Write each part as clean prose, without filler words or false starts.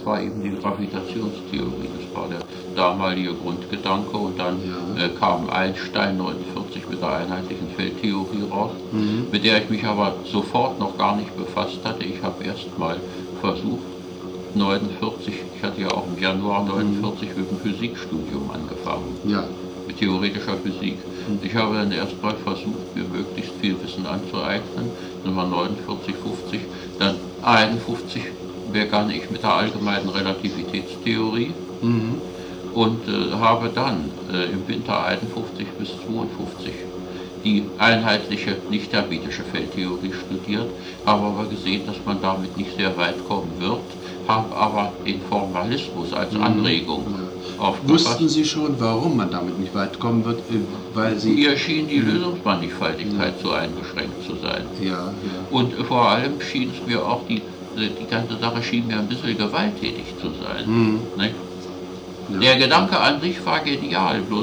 war eben die Gravitationstheorie. Das war der damalige Grundgedanke und dann kam Einstein 49 mit der einheitlichen Feldtheorie raus, mit der ich mich aber sofort noch gar nicht befasst hatte. Ich habe erst mal versucht, 49, ich hatte ja auch im Januar 49 mit dem Physikstudium angefangen, mit theoretischer Physik. Ich habe dann erst mal versucht, mir möglichst viel Wissen anzueignen, Nummer 49, 50, dann 51 begann ich mit der allgemeinen Relativitätstheorie und habe dann im Winter 51 bis 52 die einheitliche nicht-hermitische Feldtheorie studiert, habe aber gesehen, dass man damit nicht sehr weit kommen wird, habe aber den Formalismus als Anregung aufgefasst. Wussten Sie schon, warum man damit nicht weit kommen wird? Weil Sie... Mir schien die Lösungsmannigfaltigkeit zu eingeschränkt zu sein. Und vor allem schien es mir auch, die ganze Sache schien mir ein bisschen gewalttätig zu sein. Nicht? Der Gedanke an sich war genial, bloß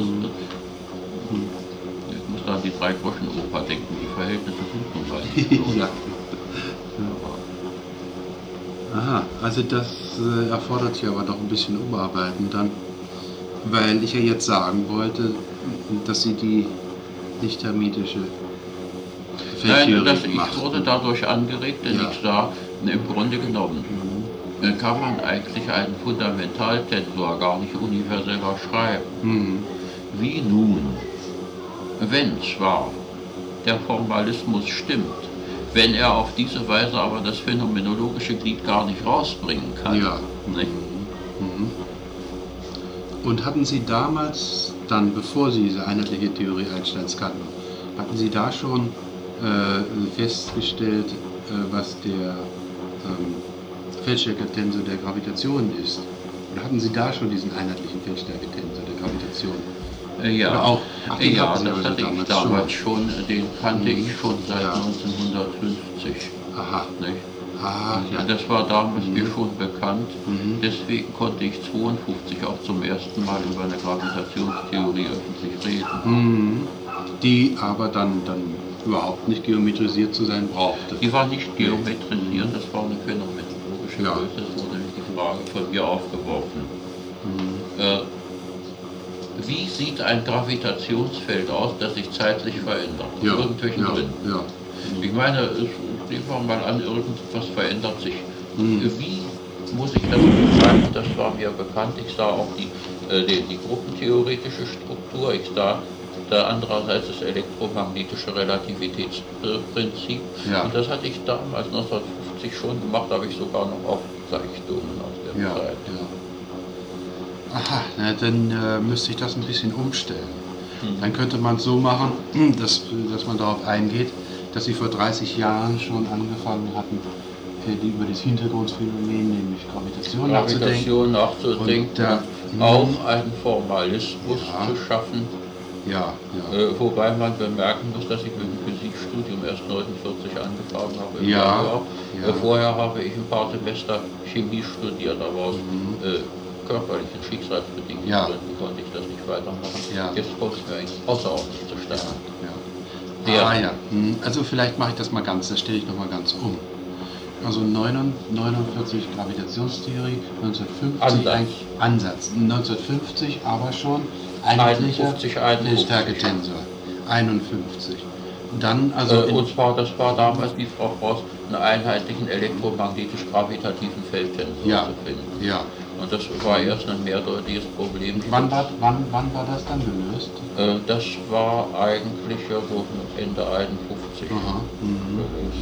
ich muss an die Drei-Groschen-Oper denken, die Verhältnisse sind nun mal nicht so. Aha, also das erfordert sich aber doch ein bisschen Umarbeiten dann, weil ich ja jetzt sagen wollte, dass Sie die nicht-hermitische Feldtheorie ich wurde dadurch angeregt, denn ich sah, im Grunde genommen kann man eigentlich einen Fundamentaltensor gar nicht universeller schreiben. Wie nun, wenn zwar der Formalismus stimmt, wenn er auf diese Weise aber das phänomenologische Glied gar nicht rausbringen kann. Nicht? Und hatten Sie damals, dann bevor Sie diese einheitliche Theorie Einsteins kannten, hatten Sie da schon festgestellt, was der Feldstärke-Tensor der Gravitation ist? Oder hatten Sie da schon diesen einheitlichen Feldstärke-Tensor der Gravitation? Das hatte ich damals schon, den kannte ich schon seit 1950. Nicht? Das war damals mir schon bekannt, deswegen konnte ich 1952 auch zum ersten Mal über eine Gravitationstheorie öffentlich reden. Die aber dann überhaupt nicht geometrisiert zu sein brauchte. Die war nicht geometrisiert, das war eine phänomenologische Größe, es wurde nämlich die Frage von mir aufgeworfen. Wie sieht ein Gravitationsfeld aus, das sich zeitlich verändert? Aus irgendwelchen Gründen. Ich meine, nehmen wir mal an, irgendwas verändert sich. Wie muss ich das beschreiben? Das war mir bekannt. Ich sah auch die gruppentheoretische Struktur. Ich sah andererseits das elektromagnetische Relativitätsprinzip. Und das hatte ich damals 1950 schon gemacht, habe ich sogar noch Aufzeichnungen aus der Zeit. Aha, dann müsste ich das ein bisschen umstellen. Dann könnte man es so machen, dass man darauf eingeht, dass Sie vor 30 Jahren schon angefangen hatten, über das Hintergrundphänomen, nämlich Gravitation nachzudenken. Und auch einen Formalismus zu schaffen. Wobei man bemerken muss, dass ich mit dem Physikstudium erst 1949 angefangen habe. Vorher habe ich ein paar Semester Chemie studiert, aber aus körperlichen Schicksalsbedingungen konnte ich das nicht weitermachen. Jetzt kommt es mir eigentlich außerordentlich zustande. Also vielleicht mache ich das mal ganz, das stelle ich nochmal ganz um. Also 49 Gravitationstheorie, 1950 Ansatz, 1950 aber schon einheitlicher Feldstärke-Tensor, 51. Dann und zwar, das war damals, wie Frau Frost, einen einheitlichen elektromagnetisch-gravitativen Feldtensor zu finden. Und das war erst ein mehrdeutiges Problem. Wann war das dann gelöst? Das war eigentlich so Ende 51 gelöst.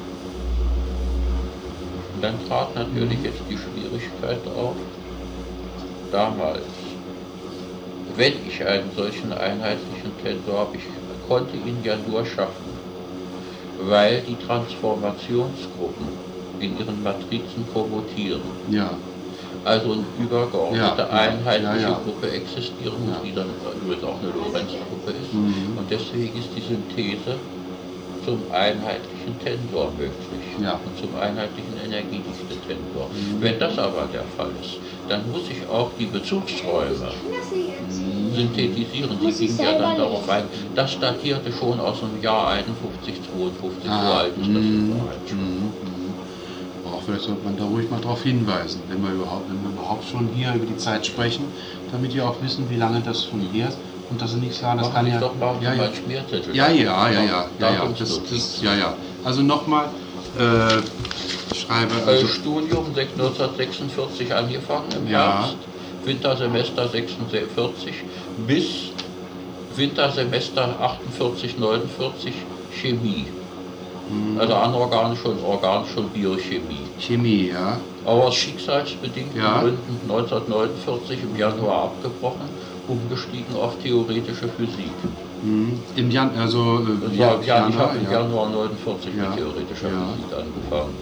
Und dann trat natürlich jetzt die Schwierigkeit auf, damals, wenn ich einen solchen einheitlichen Tensor habe, ich konnte ihn ja nur schaffen, weil die Transformationsgruppen in ihren Matrizen kommutieren. Also eine übergeordnete einheitliche Gruppe existieren muss, die dann übrigens auch eine Lorentz-Gruppe ist. Und deswegen ist die Synthese zum einheitlichen Tensor möglich und zum einheitlichen Energiedichte-Tensor. Wenn das aber der Fall ist, dann muss ich auch die Bezugsräume synthetisieren. Sie gingen ja dann darauf ein, das datierte schon aus dem Jahr 51, 52, so alt ist das überhaupt schon. vielleicht sollte man da ruhig mal darauf hinweisen, wenn wir überhaupt schon hier über die Zeit sprechen, damit die auch wissen, wie lange das schon her ist und dass sie nicht sagen, das kann ja... Doch mal ja, ja. Schmierzettel. Ja. Also nochmal, schreibe... Also, Studium 1946 angefangen im Ja. Herbst, Wintersemester 46 bis Wintersemester 48, 49 Chemie. Also anorganische und organische Biochemie. Chemie, ja. Aber aus schicksalsbedingten Ja. Gründen 1949 im Januar abgebrochen, umgestiegen auf theoretische Physik. Im Januar, also... Ich habe im Januar 49 Ja. mit theoretischer Ja. Physik angefangen.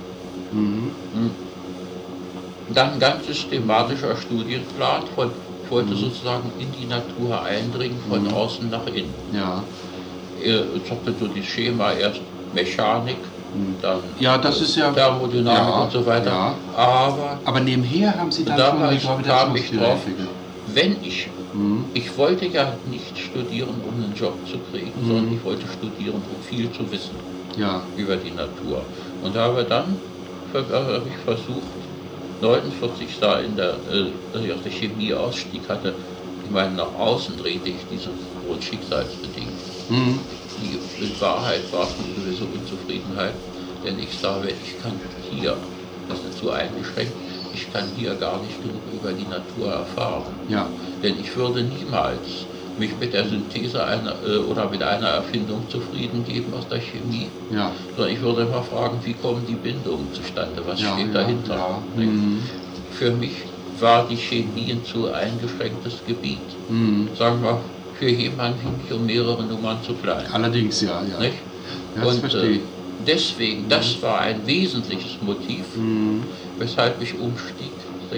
Dann ein ganz systematischer Studienplan. Ich wollte sozusagen in die Natur eindringen, von außen nach innen. Ja. Ich hatte so das Schema, erst Mechanik, dann Ja, das ist ja... Thermodynamik Ja, und so weiter. ja. Aber nebenher haben Sie dann schon die damals kam ich Gravitationstheorie drauf, entwickelt. wenn ich wollte ja nicht studieren, um einen Job zu kriegen, sondern ich wollte studieren, um viel zu wissen Ja. über die Natur. Und habe dann habe ich versucht, 49 da als ich aus der Chemie Ausstieg hatte, ich meine, nach außen drehte ich dieses Grund schicksalsbedingt. Die Wahrheit war es eine gewisse Unzufriedenheit, denn ich sage, ich kann hier, das ist zu eingeschränkt, ich kann hier gar nicht genug über die Natur erfahren. Ja. Denn ich würde niemals mich mit der Synthese oder mit einer Erfindung zufrieden geben aus der Chemie, Ja. sondern ich würde immer fragen, wie kommen die Bindungen zustande, was Ja, steht ja, dahinter. ja. Nicht? Für mich war die Chemie ein zu eingeschränktes Gebiet. Sagen wir, für jemanden wie mich um mehrere Nummern zu klein. Allerdings, ja. Ja. Nicht? Ja, das Und verstehe ich. deswegen, das war ein wesentliches Motiv, weshalb ich umstieg,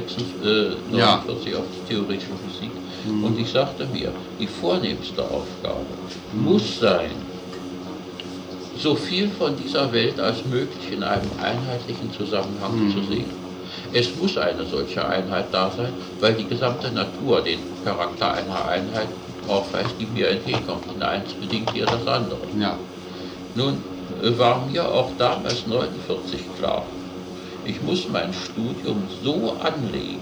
49 auf die theoretische Physik. Und ich sagte mir, die vornehmste Aufgabe muss sein, so viel von dieser Welt als möglich in einem einheitlichen Zusammenhang zu sehen. Es muss eine solche Einheit da sein, weil die gesamte Natur den Charakter einer Einheit aufweist, die mir entgegenkommt. Und eins bedingt hier das andere. Ja. Nun war mir auch damals 49 klar, ich muss mein Studium so anlegen,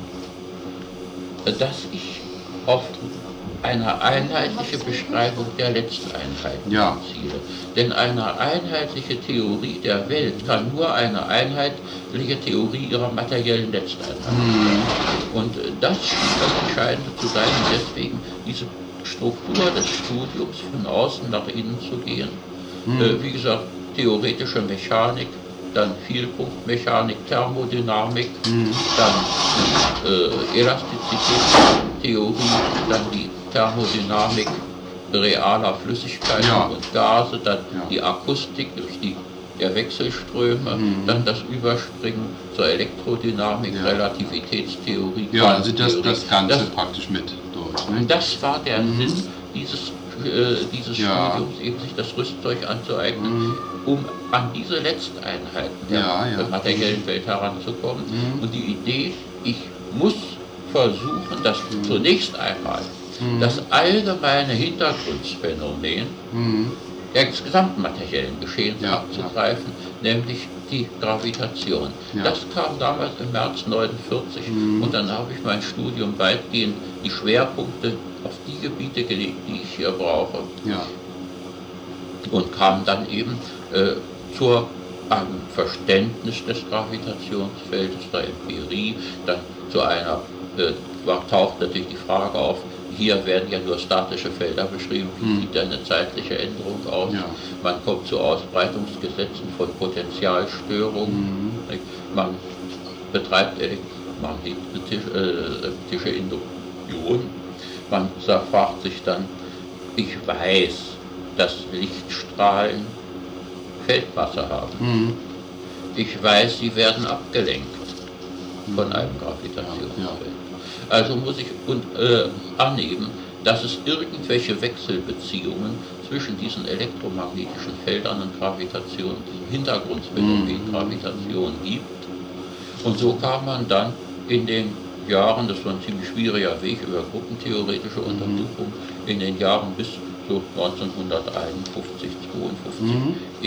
dass ich auf eine einheitliche Beschreibung der Letzteinheiten ziele. Denn eine einheitliche Theorie der Welt kann nur eine einheitliche Theorie ihrer materiellen Letzteinheit sein. Und das scheint das Entscheidende zu sein, und deswegen diese Struktur des Studiums von außen nach innen zu gehen. Wie gesagt, theoretische Mechanik, dann Vielpunktmechanik, Thermodynamik, dann Elastizitätstheorie, dann die Thermodynamik realer Flüssigkeiten und Gase, dann die Akustik durch der Wechselströme, dann das Überspringen zur Elektrodynamik, Relativitätstheorie. Ja, also das Ganze praktisch mit durch. Ne? Das war der Sinn dieses Studiums, eben sich das Rüstzeug anzueignen, um an diese Letzteinheiten der materiellen Welt heranzukommen. Und die Idee, ich muss versuchen, dass zunächst einmal das allgemeine Hintergrundphänomen des gesamten materiellen Geschehens abzugreifen, nämlich die Gravitation. Das kam damals im März 49 und dann habe ich mein Studium weitgehend die Schwerpunkte auf die Gebiete gelegt, die ich hier brauche. Und kam dann eben zu einem Verständnis des Gravitationsfeldes, der Empirie, dann zu einer, taucht natürlich die Frage auf, hier werden ja nur statische Felder beschrieben, wie sieht eine zeitliche Änderung aus. Man kommt zu Ausbreitungsgesetzen von Potentialstörungen, man betreibt magnetische Induktion, man fragt sich dann, ich weiß, dass Lichtstrahlen Feldmasse haben. Ich weiß, sie werden abgelenkt von einem Gravitationsfeld. Also muss ich annehmen, dass es irgendwelche Wechselbeziehungen zwischen diesen elektromagnetischen Feldern und Gravitation, diesem Hintergrundphänomen Gravitation gibt. Und so kam man dann in den Jahren, das war ein ziemlich schwieriger Weg über gruppentheoretische Untersuchungen, in den Jahren bis so 1951, 52 eben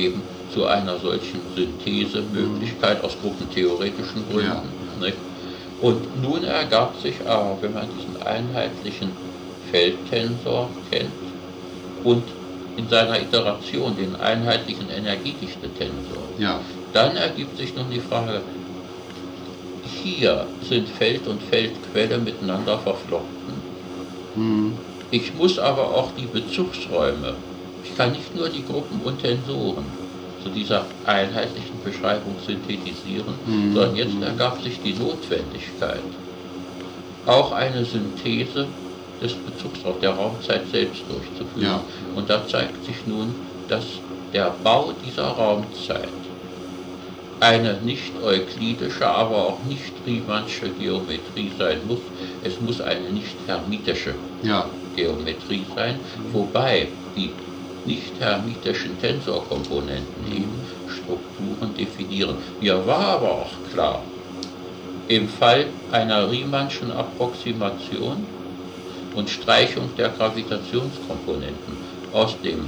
zu einer solchen Synthesemöglichkeit aus gruppentheoretischen Gründen. Nicht? Und nun ergab sich aber, wenn man diesen einheitlichen Feldtensor kennt und in seiner Iteration den einheitlichen Energiedichte-Tensor, dann ergibt sich nun die Frage, hier sind Feld und Feldquelle miteinander verflochten. Ich muss aber auch die Bezugsräume, ich kann nicht nur die Gruppen und Tensoren zu dieser einheitlichen Beschreibung synthetisieren, sondern jetzt ergab sich die Notwendigkeit, auch eine Synthese des Bezugsraums, der Raumzeit selbst durchzuführen. Und da zeigt sich nun, dass der Bau dieser Raumzeit eine nicht euklidische, aber auch nicht Riemannsche Geometrie sein muss. Es muss eine nicht hermitische Geometrie sein, wobei die nicht hermitischen Tensorkomponenten eben Strukturen definieren. Mir war aber auch klar, im Fall einer Riemannschen Approximation und Streichung der Gravitationskomponenten aus dem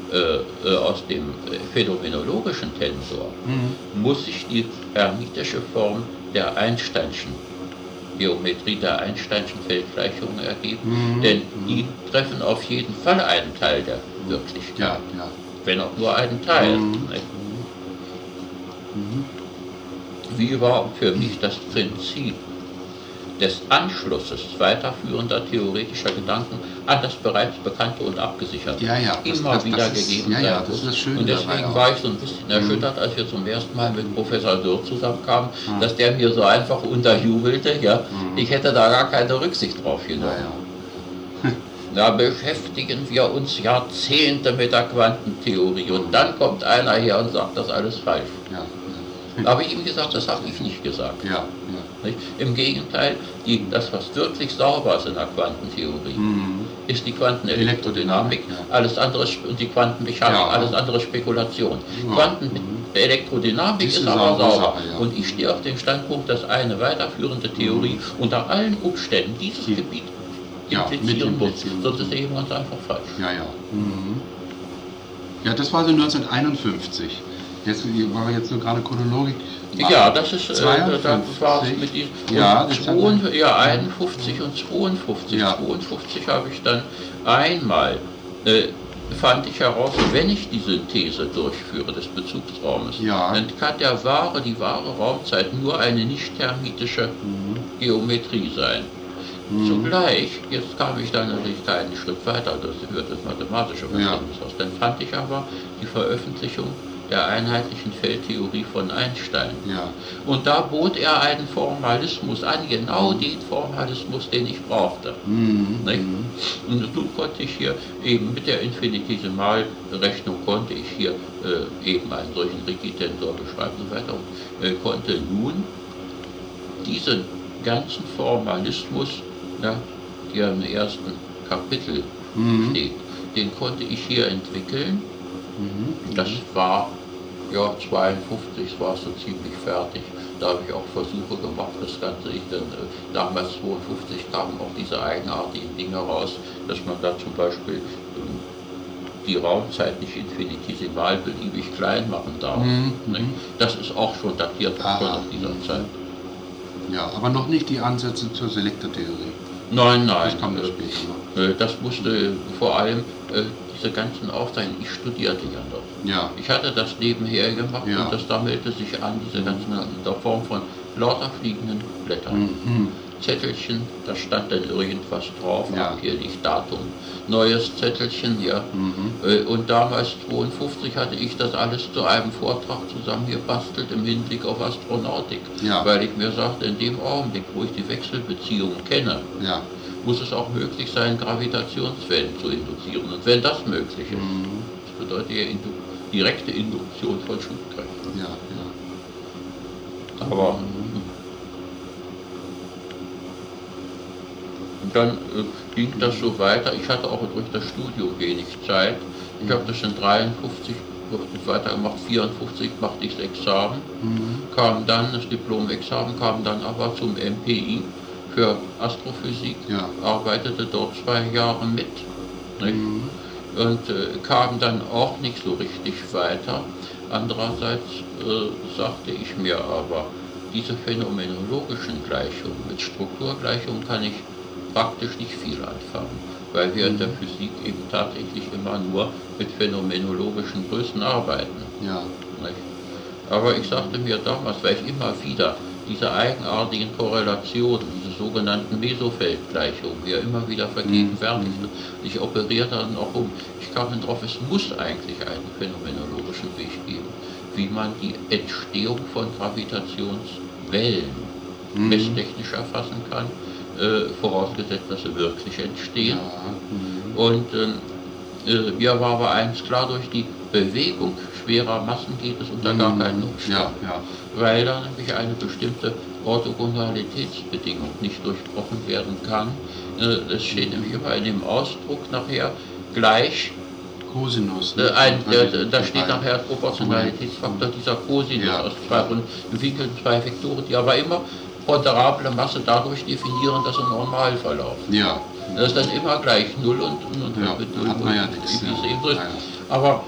phänomenologischen Tensor muss sich die hermitische Form der Einsteinschen Geometrie, der Einsteinschen Feldgleichungen ergeben, denn die treffen auf jeden Fall einen Teil der Wirklichkeit, wenn auch nur einen Teil. Wie war für mich das Prinzip des Anschlusses weiterführender theoretischer Gedanken an das bereits Bekannte und Abgesicherte immer wieder gegeben sein muss. Und deswegen war ich so ein bisschen erschüttert, als wir zum ersten Mal mit Professor Dürr zusammenkamen, dass der mir so einfach unterjubelte, ich hätte da gar keine Rücksicht drauf genommen. Da beschäftigen wir uns Jahrzehnte mit der Quantentheorie und dann kommt einer her und sagt, das ist alles falsch. Da habe ich ihm gesagt, das habe ich nicht gesagt. Nicht? Im Gegenteil, das, was wirklich sauber ist in der Quantentheorie, ist die Quantenelektrodynamik, alles andere und die Quantenmechanik, alles andere Spekulation. Quantenelektrodynamik ist aber sauber. Und ich stehe auf dem Standpunkt, dass eine weiterführende Theorie unter allen Umständen dieses Gebiet implizieren muss. Sonst ist eben ganz einfach falsch. Ja, das war so 1951. Jetzt, weil wir jetzt nur gerade Chronologik machen. Ja, das ist, das war mit diesem, 51 und 52. 52 habe ich dann einmal, fand ich heraus, wenn ich die Synthese durchführe des Bezugsraumes, dann kann die wahre Raumzeit nur eine nicht hermitische Geometrie sein. Zugleich, jetzt kam ich dann natürlich keinen Schritt weiter, das führt das mathematische Verständnis aus, dann fand ich aber die Veröffentlichung der einheitlichen Feldtheorie von Einstein. Und da bot er einen Formalismus an, genau den Formalismus, den ich brauchte. Und nun konnte ich hier eben mit der Infinitesimalberechnung konnte ich hier eben einen solchen Rigidtensor beschreiben und so weiter und konnte nun diesen ganzen Formalismus, der im ersten Kapitel steht, den konnte ich hier entwickeln. Das war 52 war es so ziemlich fertig. Da habe ich auch Versuche gemacht, das Ganze. Damals 52 kamen auch diese eigenartigen Dinge raus, dass man da zum Beispiel die Raumzeit nicht infinitesimal beliebig klein machen darf. Das ist auch schon datiert von aus dieser Zeit. Ja, aber noch nicht die Ansätze zur Selektortheorie. Nein. Das kam ja später. Das musste vor allem diese ganzen Aufzeichnungen, ich studierte ja noch. Ich hatte das nebenher gemacht und das sammelte sich an, diese ganzen in der Form von lauter fliegenden Blättern. Zettelchen, da stand dann irgendwas drauf, abhängig Datum, neues Zettelchen, und damals 52 hatte ich das alles zu einem Vortrag zusammengebastelt im Hinblick auf Astronautik, weil ich mir sagte, in dem Augenblick, wo ich die Wechselbeziehungen kenne, muss es auch möglich sein, Gravitationswellen zu induzieren. Und wenn das möglich ist, das bedeutet ja direkte Induktion von Schubkräften. Aber und dann ging das so weiter. Ich hatte auch durch das Studium wenig Zeit. Ich habe das in 53 weitergemacht, 54 machte ich das Examen, kam dann, das Diplom-Examen, kam dann aber zum MPI für Astrophysik, arbeitete dort 2 Jahre mit und kam dann auch nicht so richtig weiter, Andererseits sagte ich mir aber, diese phänomenologischen Gleichungen, mit Strukturgleichungen kann ich praktisch nicht viel anfangen, weil wir in der Physik eben tatsächlich immer nur mit phänomenologischen Größen arbeiten. Ja. Nicht? Aber ich sagte mir damals, weil ich immer wieder diese eigenartigen Korrelationen, diese sogenannten Mesofeldgleichungen, die er immer wieder vergegenwärtigte, ich operierte dann auch um. Ich kam dann drauf, es muss eigentlich einen phänomenologischen Weg geben, wie man die Entstehung von Gravitationswellen messtechnisch erfassen kann, vorausgesetzt, dass sie wirklich entstehen. Ja. Und mir war aber eins klar, durch die Bewegung schwerer Massen geht es unter gar keinen Umstand, weil da nämlich eine bestimmte Orthogonalitätsbedingung nicht durchbrochen werden kann. Es steht nämlich immer in dem Ausdruck nachher gleich Cosinus. Da steht nachher als Proportionalitätsfaktor dieser Cosinus aus zwei Winkeln, zwei Vektoren, die aber immer ponderable Masse dadurch definieren, dass sie normal verlaufen. Ja. Das ist dann immer gleich 0 und mit 0 hat man ja nichts. Aber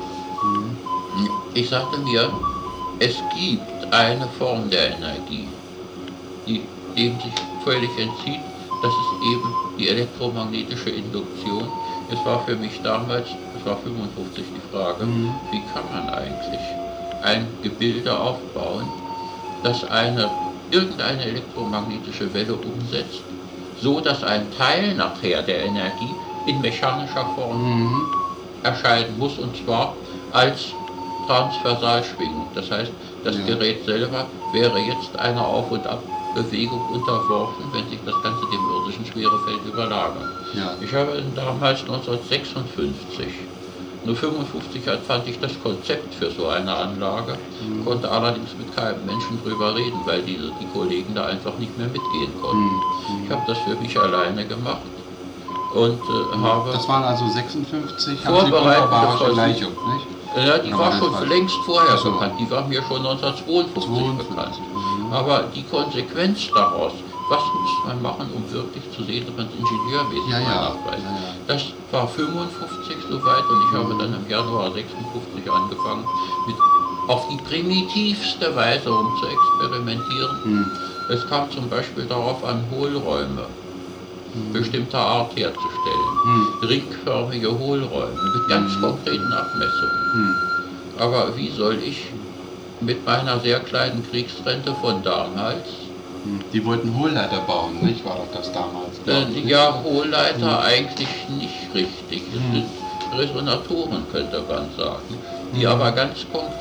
ich sagte mir, es gibt eine Form der Energie, die dem sich völlig entzieht, das ist eben die elektromagnetische Induktion. Es war für mich damals, es war 55 die Frage, wie kann man eigentlich ein Gebilde aufbauen, das irgendeine elektromagnetische Welle umsetzt, so dass ein Teil nachher der Energie in mechanischer Form erscheinen muss, und zwar als Transversalschwingung. Das heißt, das Gerät selber wäre jetzt einer Auf- und Abbewegung unterworfen, wenn sich das Ganze dem irdischen Schwerefeld überlagert. Ja. Ich habe damals 1956, nur 55 fand ich das Konzept für so eine Anlage, konnte allerdings mit keinem Menschen drüber reden, weil die Kollegen da einfach nicht mehr mitgehen konnten. Ich habe das für mich alleine gemacht und habe... Das waren also 56, vorbereitende Gleichung, nicht? Ja, die war schon längst vorher bekannt, die war mir schon 1952 bekannt. Aber die Konsequenz daraus, was muss man machen, um wirklich zu sehen, dass man es ingenieurmäßig nachweist. Das war 55 soweit, und ich habe dann im Januar 56 angefangen, auf die primitivste Weise zu experimentieren. Es kam zum Beispiel darauf an, Hohlräume bestimmter Art herzustellen. Ringförmige Hohlräume mit ganz konkreten Abmessungen. Aber wie soll ich mit meiner sehr kleinen Kriegsrente von damals... Die wollten Hohlleiter bauen, nicht? War doch das damals? Ja, Hohlleiter eigentlich nicht richtig. Es sind Resonatoren, könnte man sagen, die aber ganz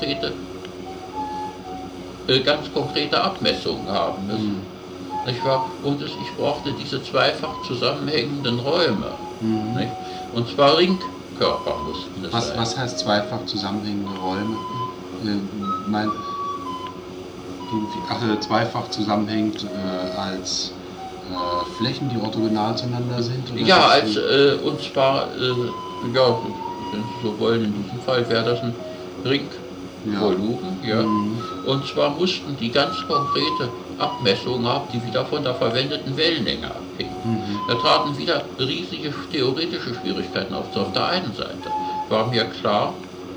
konkrete Abmessungen haben müssen. Nicht wahr? Und ich brauchte diese zweifach zusammenhängenden Räume. Nicht? Und zwar Ringkörper mussten es sein. Was heißt zweifach zusammenhängende Räume? Zweifach zusammenhängend als Flächen, die orthogonal zueinander sind? Oder ja, und zwar, wenn Sie so wollen, in diesem Fall wäre das ein Ringvolumen. Und zwar mussten die ganz konkrete Abmessungen haben, die wieder von der verwendeten Wellenlänge abhingen. Da traten wieder riesige theoretische Schwierigkeiten auf. Auf der einen Seite war mir klar,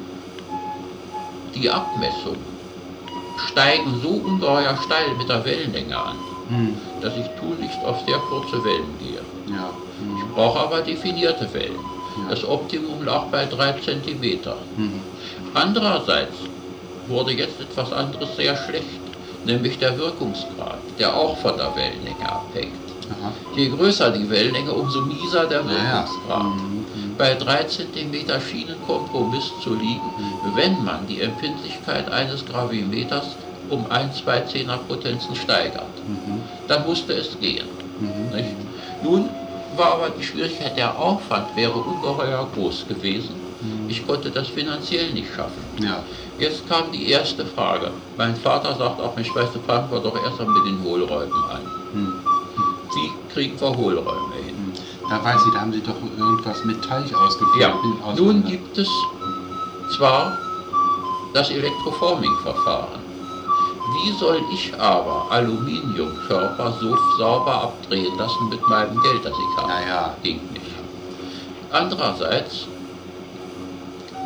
die Abmessungen steigen so ungeheuer steil mit der Wellenlänge an, dass ich tunlichst auf sehr kurze Wellen gehe. Ich brauche aber definierte Wellen. Das Optimum lag bei 3 cm. Andererseits wurde jetzt etwas anderes sehr schlecht, nämlich der Wirkungsgrad, der auch von der Wellenlänge abhängt. Je größer die Wellenlänge, umso mieser der Wirkungsgrad. Bei 3 cm schien ein Kompromiss zu liegen, wenn man die Empfindlichkeit eines Gravimeters um 1-2 Zehnerpotenzen steigert. Dann musste es gehen. Nicht? Nun war aber die Schwierigkeit, der Aufwand wäre ungeheuer groß gewesen. Ich konnte das finanziell nicht schaffen. Jetzt kam die erste Frage. Mein Vater sagt auch, Mensch, weißt du, fangen wir doch erst einmal mit den Hohlräumen an. Wie kriegen wir Hohlräume hin? Da weiß ich, da haben Sie doch irgendwas mit Teich ausgeführt. Ja, nun gibt es zwar das Elektroforming-Verfahren. Wie soll ich aber Aluminiumkörper so sauber abdrehen lassen mit meinem Geld, das ich habe? Ging nicht. Andererseits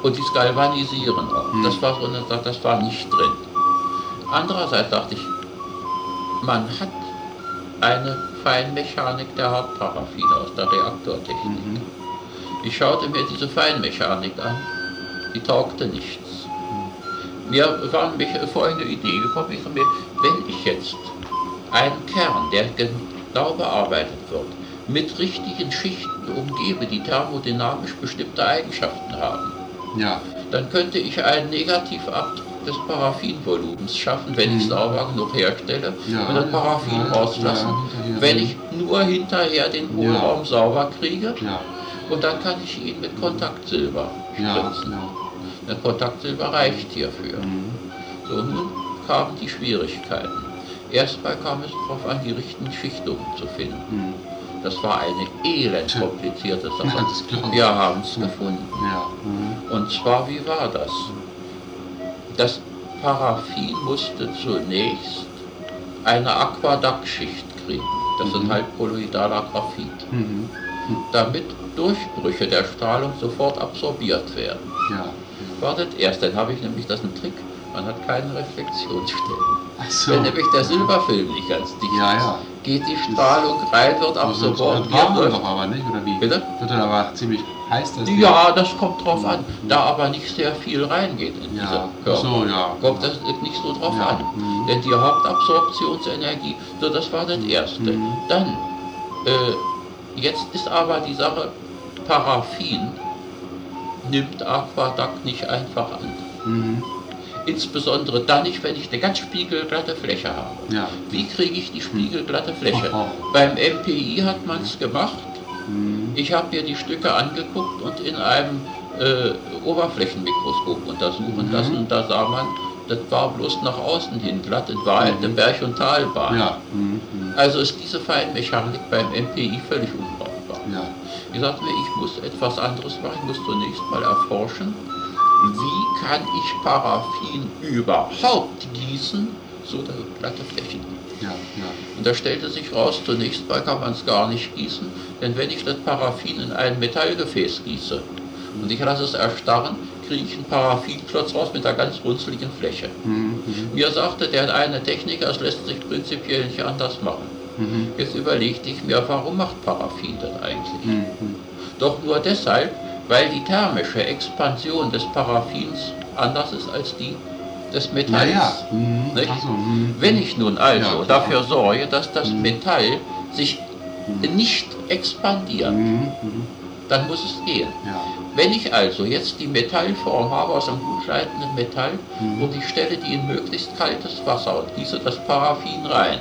Und dieses Galvanisieren auch. Das war so eine Sache, das war nicht drin. Andererseits dachte ich, man hat eine Feinmechanik der Hartparaffine aus der Reaktortechnik. Ich schaute mir diese Feinmechanik an, die taugte nichts. Mir war nämlich folgende Idee gekommen, wenn ich jetzt einen Kern, der genau bearbeitet wird, mit richtigen Schichten umgebe, die thermodynamisch bestimmte Eigenschaften haben, Ja. dann könnte ich einen Negativabdruck des Paraffinvolumens schaffen, wenn ich sauber genug herstelle und das Paraffin rauslassen, wenn ich nur hinterher den Hohlraum sauber kriege, und dann kann ich ihn mit Kontaktsilber spritzen. Der Kontaktsilber reicht hierfür. So, nun kamen die Schwierigkeiten. Erstmal kam es darauf an, die richtigen Schichtungen zu finden. Das war eine elend komplizierte Sache. Wir haben es gefunden. Und zwar, wie war das? Das Paraffin musste zunächst eine Aquadact-Schicht kriegen. Das sind halt kolloidaler Graphit. Damit Durchbrüche der Strahlung sofort absorbiert werden. Wartet erst, dann habe ich nämlich das einen Trick, man hat keine Reflexionsstellen. Wenn nämlich der Silberfilm nicht ganz dicht ist, geht die Strahlung rein, wird absorbiert. Doch aber nicht, oder wie? Bitte? Wird dann aber ziemlich heiß das? Ja, das kommt drauf an. Da aber nicht sehr viel reingeht in diese Körper, kommt das nicht so drauf an. Denn die Hauptabsorptionsenergie, so das war das Erste. Dann, jetzt ist aber die Sache, Paraffin nimmt Aquadact nicht einfach an. Insbesondere dann nicht, wenn ich eine ganz spiegelglatte Fläche habe. Wie kriege ich die spiegelglatte Fläche? Beim MPI hat man es gemacht. Ich habe mir die Stücke angeguckt und in einem Oberflächenmikroskop untersuchen lassen. Und da sah man, das war bloß nach außen hin glatt, es war eine Berg- und Talbahn. Also ist diese Feinmechanik beim MPI völlig unbrauchbar. Ich sagte mir, ich muss etwas anderes machen, ich muss zunächst mal erforschen, wie kann ich Paraffin überhaupt gießen, so dass es glatte Flächen gibt. Und da stellte sich raus, zunächst mal kann man es gar nicht gießen, denn wenn ich das Paraffin in ein Metallgefäß gieße und ich lasse es erstarren, kriege ich einen Paraffinklotz raus mit einer ganz runzeligen Fläche. Mir sagte der eine Techniker, es lässt sich prinzipiell nicht anders machen. Jetzt überlegte ich mir, warum macht Paraffin das eigentlich? Doch nur deshalb, weil die thermische Expansion des Paraffins anders ist als die des Metalls. Wenn ich nun also dafür sorge, dass das Metall sich nicht expandiert, dann muss es gehen. Wenn ich also jetzt die Metallform habe aus einem gut leitenden Metall und ich stelle die in möglichst kaltes Wasser und gieße das Paraffin rein,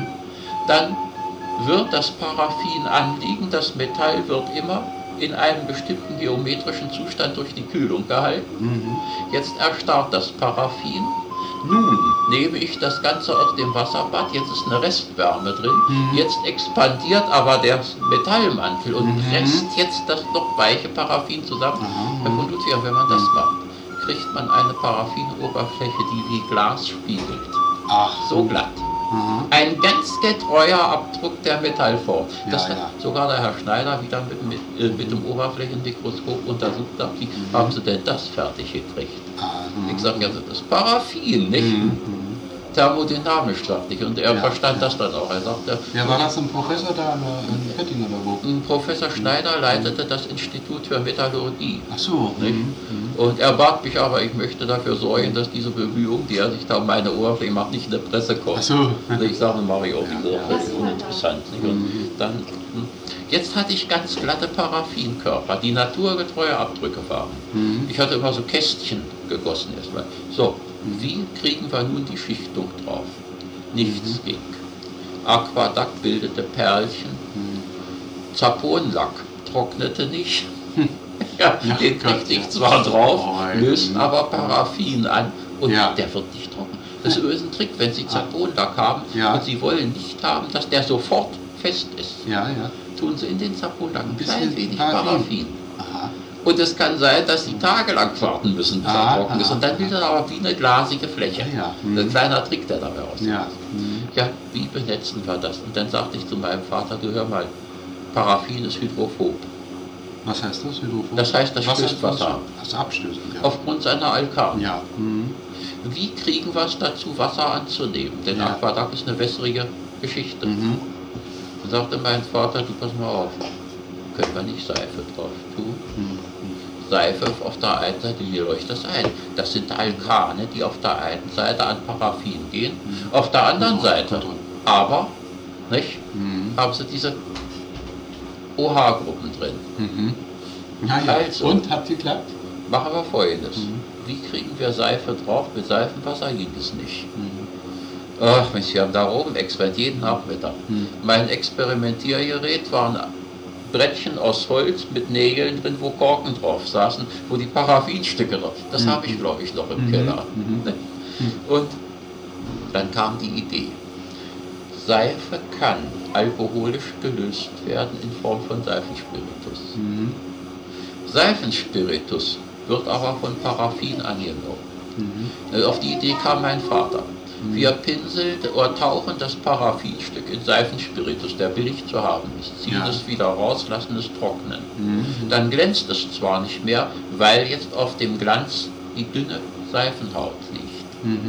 dann wird das Paraffin anliegen, das Metall wird immer in einem bestimmten geometrischen Zustand durch die Kühlung gehalten. Jetzt erstarrt das Paraffin. Nun nehme ich das Ganze aus dem Wasserbad, jetzt ist eine Restwärme drin, jetzt expandiert aber der Metallmantel und presst jetzt das noch weiche Paraffin zusammen. Herr von Ludwig, wenn man das macht, kriegt man eine Paraffinoberfläche, die wie Glas spiegelt. So glatt. Ein ganz getreuer Abdruck der Metallform. Das hat sogar der Herr Schneider wieder mit dem Oberflächenmikroskop untersucht. Wie haben Sie denn das fertig gekriegt? Ich sage, ja, das ist Paraffin, nicht? Thermodynamisch, sagte ich. Und er verstand das dann auch. Er sagte, war das ein Professor da in Göttingen oder wo? Professor Schneider leitete das Institut für Metallurgie. Nicht? Und er bat mich aber, ich möchte dafür sorgen, dass diese Bemühungen, die er sich da um meine Oberfläche macht, nicht in der Presse kommen. Ich sage, Mario, das ist uninteressant. Und dann, jetzt hatte ich ganz glatte Paraffinkörper, die naturgetreue Abdrücke waren. Ich hatte immer so Kästchen gegossen erstmal. So, wie kriegen wir nun die Schichtung drauf? Nichts ging. Aquadact bildete Perlchen. Zaponlack trocknete nicht. Den kriegte ich zwar drauf, löst aber Paraffin an und der wird nicht trocken. Das ist ein Trick, wenn Sie Zaponlack haben und Sie wollen nicht haben, dass der sofort fest ist. Tun Sie in den Zaponlack ein klein wenig Paraffin. Und es kann sein, dass Sie tagelang warten müssen, bis er trocken ist. Und dann wird er aber wie eine glasige Fläche. Ein kleiner Trick, der dabei aussieht. Wie benetzen wir das? Und dann sagte ich zu meinem Vater, du hör mal, Paraffin ist hydrophob. Was heißt das, hydrophob? Das heißt, das stößt Wasser ab. Das Abstößen, ja. Aufgrund seiner Alkan. Ja. Wie kriegen wir es dazu, Wasser anzunehmen? Denn Aquaduct ist eine wässrige Geschichte. Da sagte mein Vater, du pass mal auf, können wir nicht Seife drauf tun? Seife auf der einen Seite, wie leuchtet das ein? Das sind Alkane, die auf der einen Seite an Paraffin gehen, auf der anderen Seite aber, nicht, haben sie diese OH-Gruppen drin. Also, und, habt ihr geklappt? Machen wir Folgendes. Wie kriegen wir Seife drauf? Mit Seifenwasser ging es nicht. Ach, wir haben da oben experimentiert, jeden Nachmittag. Mein Experimentiergerät war ein Brettchen aus Holz mit Nägeln drin, wo Korken drauf saßen, wo die Paraffinstücke drauf. Das habe ich, glaube ich, noch im Keller. Und dann kam die Idee. Seife kann alkoholisch gelöst werden in Form von Seifenspiritus. Seifenspiritus wird aber von Paraffin angenommen. Auf die Idee kam mein Vater. Wir pinseln oder tauchen das Paraffinstück in Seifenspiritus, der billig zu haben ist, ziehen es wieder raus, lassen es trocknen. Dann glänzt es zwar nicht mehr, weil jetzt auf dem Glanz die dünne Seifenhaut liegt.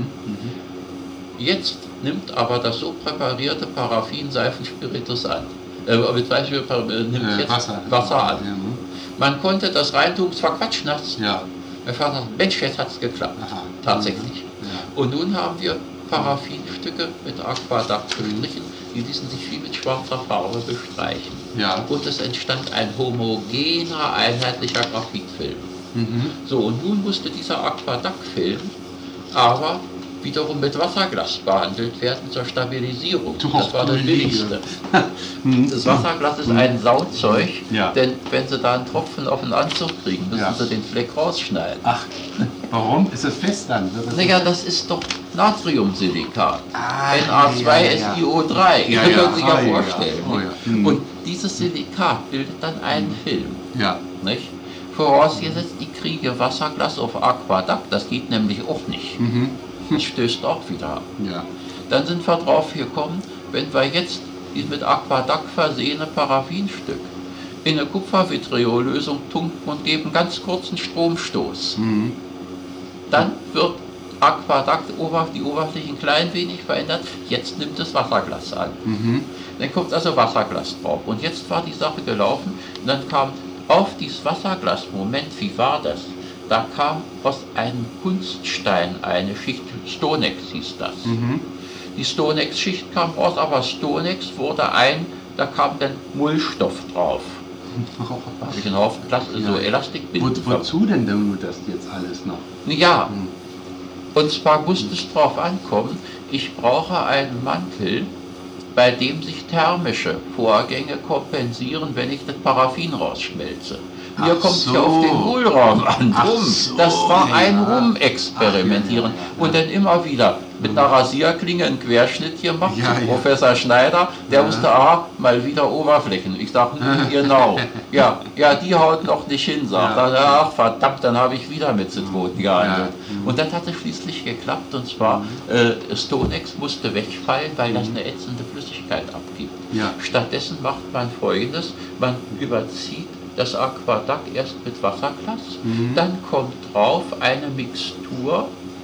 Jetzt nimmt aber das so präparierte Paraffin Seifenspiritus an. Mit Beispiel nimmt jetzt Wasser an. Man konnte das reintun, es war Quatschnass. Mein Vater sagt, Mensch, jetzt hat es geklappt. Tatsächlich. Und nun haben wir Paraffinstücke mit Aquaduct bestrichen, die ließen sich wie mit schwarzer Farbe bestreichen. Und es entstand ein homogener, einheitlicher Graphitfilm. So, und nun musste dieser Aquaduct-Film aber wiederum mit Wasserglas behandelt werden zur Stabilisierung. Das war das Billigste. Das Wasserglas ist ein Sauzeug, denn wenn Sie da einen Tropfen auf den Anzug kriegen, müssen Sie den Fleck rausschneiden. Ach, warum? Ist das fest dann? Naja, das ist doch Natriumsilikat. Na2SiO3. Das können Sie sich ja vorstellen. Und dieses Silikat bildet dann einen Film. Nicht? Vorausgesetzt, ich kriege Wasserglas auf Aquaduct, das geht nämlich auch nicht. Das stößt auch wieder ab. Dann sind wir drauf gekommen, wenn wir jetzt die mit Aquaduct versehene Paraffinstück in eine Kupfervitriol-Lösung tunken und geben ganz kurzen Stromstoß, dann wird Aquaduct die Oberfläche ein klein wenig verändert, jetzt nimmt es Wasserglas an. Dann kommt also Wasserglas drauf. Und jetzt war die Sache gelaufen und dann kam auf dieses Wasserglas, Moment, wie war das? Da kam aus einem Kunststein eine Schicht, Stonex hieß das. Die Stonex-Schicht kam raus, aber Stonex wurde da kam dann Mullstoff drauf. Da habe ich einen Haufen so Elastikbinden. Wozu denn das jetzt alles noch? Ja, und zwar musste es drauf ankommen, ich brauche einen Mantel, bei dem sich thermische Vorgänge kompensieren, wenn ich das Paraffin rausschmelze. Hier kommt es ja auf den Hohlraum an. Das war ein Rumexperimentieren. Und dann immer wieder mit einer Rasierklinge einen Querschnitt gemacht. Professor Schneider, der wusste, mal wieder Oberflächen. Ich sage, genau. Die haut noch nicht hin. Sagt ach verdammt, dann habe ich wieder mit Zitronen gehandelt. Und das hatte schließlich geklappt. Und zwar, Stonex musste wegfallen, weil das eine ätzende Flüssigkeit abgibt. Stattdessen macht man Folgendes, man überzieht das Aquaduct erst mit Wasserglas, dann kommt drauf eine Mixtur,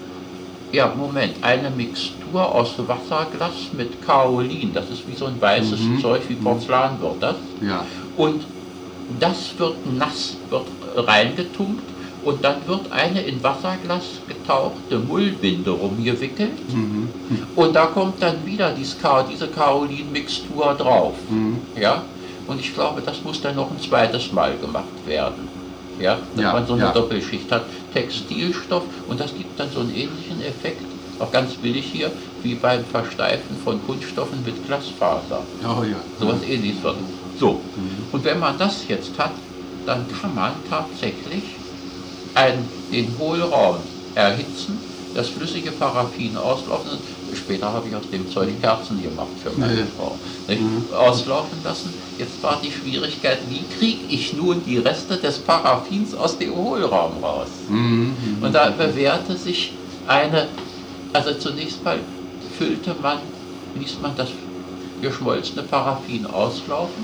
eine Mixtur aus Wasserglas mit Kaolin, das ist wie so ein weißes Zeug, wie Porzellan wird das. Und das wird nass, wird reingetunkt und dann wird eine in Wasserglas getauchte Mullbinde rumgewickelt und da kommt dann wieder diese Kaolin-Mixtur drauf. Und ich glaube, das muss dann noch ein zweites Mal gemacht werden. Dass man so eine Doppelschicht hat. Textilstoff und das gibt dann so einen ähnlichen Effekt, auch ganz billig hier, wie beim Versteifen von Kunststoffen mit Glasfaser. So was ähnliches wird. So, und wenn man das jetzt hat, dann kann man tatsächlich den Hohlraum erhitzen, das flüssige Paraffin auslaufen. Später habe ich aus dem Zeug Kerzen gemacht für meine Frau. Auslaufen lassen. Jetzt war die Schwierigkeit, wie kriege ich nun die Reste des Paraffins aus dem Hohlraum raus? Und da bewährte sich also zunächst mal ließ man das geschmolzene Paraffin auslaufen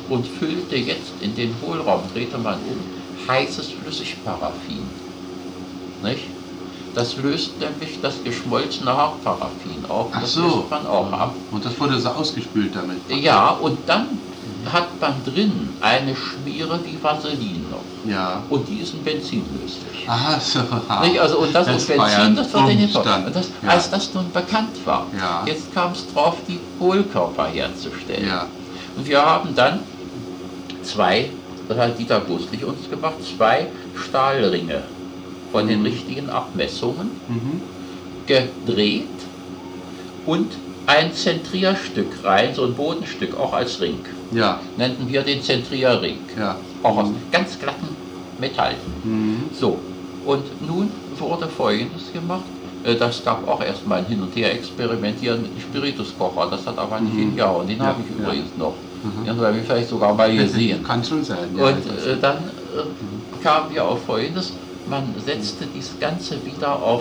und füllte jetzt in den Hohlraum, drehte man um, heißes Flüssigparaffin. Nicht? Das löst nämlich das geschmolzene Hartparaffin auf. Ach das so. lässt man auch ab. Und das wurde so ausgespült damit? Ja, und dann hat man drin eine Schmiere wie Vaseline noch. Ja. Und die ist in Benzin löslich. Aha, so. Nicht? Also, und das ist war ja Benzin, ein das wird in den Umstand. und das, Ja. als das nun bekannt war, Ja. jetzt kam es drauf, die Hohlkörper herzustellen. Ja. Und wir haben dann zwei, das hat Dieter Gustlich uns gemacht, zwei Stahlringe von den richtigen Abmessungen Mhm. gedreht und ein Zentrierstück rein, so ein Bodenstück, auch als Ring. Ja. Nannten wir den Zentrierring. Ja. Auch aus ganz glatten Metall. Mhm. So, und nun wurde Folgendes gemacht. Das gab auch erstmal ein Hin- und Her-Experimentieren mit dem Spirituskocher. Das hat aber nicht hingehauen. Den Ja, habe ich ja. übrigens noch. Den haben wir vielleicht sogar mal gesehen. Kann schon sein. Ja, Und dann kamen wir auf Folgendes. Man setzte dies Ganze wieder auf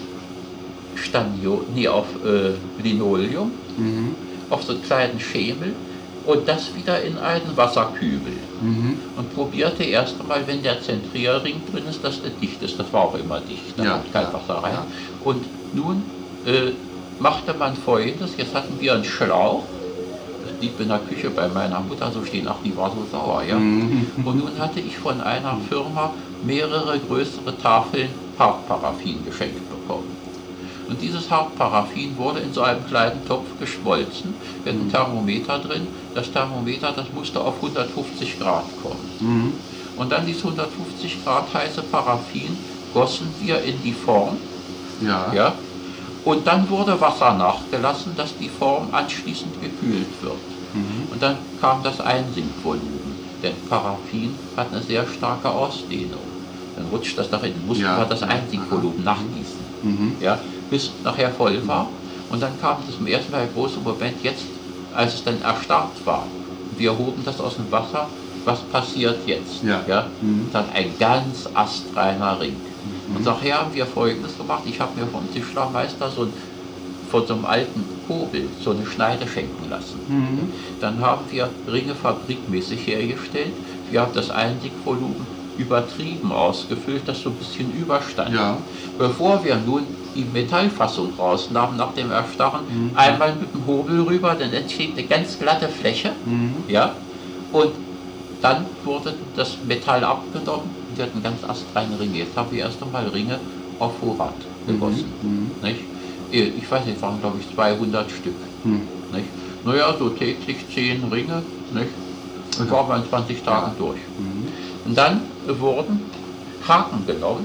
Linoleum, auf so einen kleinen Schemel und das wieder in einen Wasserkübel. Und probierte erst einmal, wenn der Zentrierring drin ist, dass der dicht ist. Das war auch immer dicht, da Ja, kommt kein ja, Wasser rein. ja. Und nun machte man Folgendes, jetzt hatten wir einen Schlauch, das blieb in der Küche bei meiner Mutter so stehen, ach, die war so sauer, ja. Und nun hatte ich von einer Firma mehrere größere Tafeln Hartparaffin geschenkt bekommen. Und dieses Hartparaffin wurde in so einem kleinen Topf geschmolzen. Wir hatten ein Thermometer drin. Das Thermometer, das musste auf 150 Grad kommen. Und dann dieses 150 Grad heiße Paraffin gossen wir in die Form. Ja. Ja, und dann wurde Wasser nachgelassen, dass die Form anschließend gekühlt wird. Und dann kam das Einsinkvolumen. Denn Paraffin hat eine sehr starke Ausdehnung. Dann rutscht das nach innen, mussten wir das Einsinkvolumen nachgießen. Ja, bis nachher voll war. Und dann kam das zum ersten Mal der große Moment, jetzt, als es dann erstarrt war. Wir hoben das aus dem Wasser. Was passiert jetzt? Ja. Ja? Dann ein ganz astreiner Ring. Und nachher haben wir Folgendes gemacht. Ich habe mir vom Tischlermeister von so einem alten Hobel so eine Schneide schenken lassen. Dann haben wir Ringe fabrikmäßig hergestellt. Wir haben das Einsinkvolumen übertrieben ausgefüllt, dass so ein bisschen überstand. Ja. Bevor wir nun die Metallfassung rausnahmen nach dem Erstarren, einmal mit dem Hobel rüber, dann entsteht eine ganz glatte Fläche. Ja? Und dann wurde das Metall abgenommen und wir hatten ganz astreine Ringe. Jetzt haben wir erst einmal Ringe auf Vorrat gegossen. Nicht? Ich weiß nicht, waren glaube ich 200 Stück. Nicht? Naja, so täglich 10 Ringe. Nicht? Und waren wir in 20 Tagen durch. Und dann wurden Haken genommen